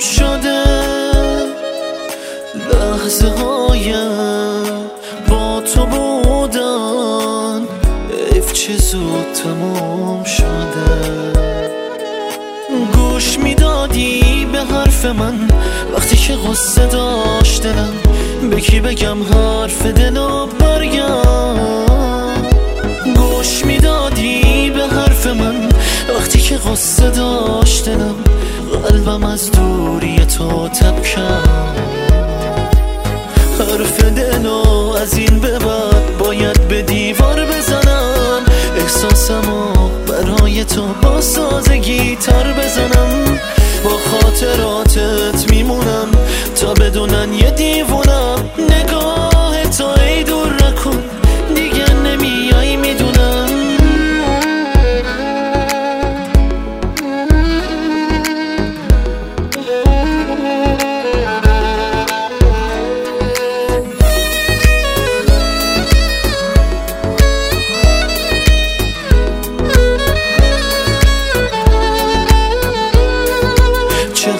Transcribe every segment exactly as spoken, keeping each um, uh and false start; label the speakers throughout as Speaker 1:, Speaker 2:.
Speaker 1: شده لحظه هایم با تو بودن، حیف چه زود تمام شده. گوش میدادی به حرف من وقتی که غصه داشت دلم، به کی بگم حرف دلو برگم. گوش میدادی به حرف من وقتی که غصه داشت دلم، قلبم از دوری تو تب کرد. حرف دلو از این به بعد باید به دیوار بزنم، احساسمو برای تو با ساز گیتار بزنم. با خاطراتت میمونم تا بدونن یه دیوونم. نگاه تو ای دور نکن دیگه نمیای میدونم. چه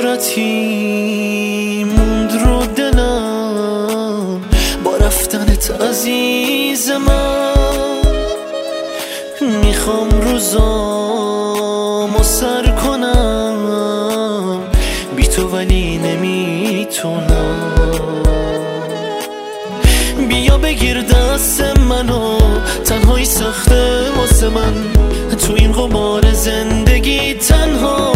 Speaker 1: حسرتی موند رو دلم با رفتنت عزیز من. میخوام روزامو سر کنم بی تو ولی نمیتونم. بیا بگیر دست منو، تنهایی سخته واسه من تو این غبار زندگی تنها.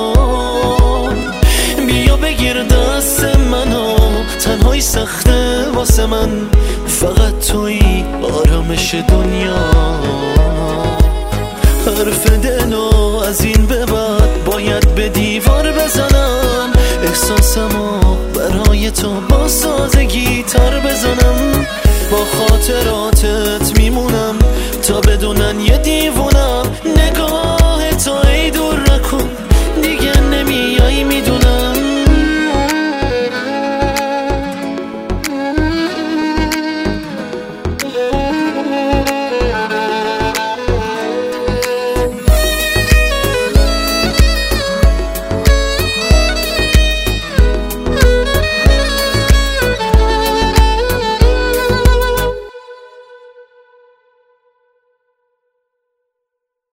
Speaker 1: بیا بگیر دست منو، تنهایی سخته واسه من، فقط توی آرامش دنیا. حرف دلو از این به بعد باید به دیوار بزنم، احساسمو برای تو با ساز گیتار بزنم. با خاطراتت میمونم تا بدونن یه دیوار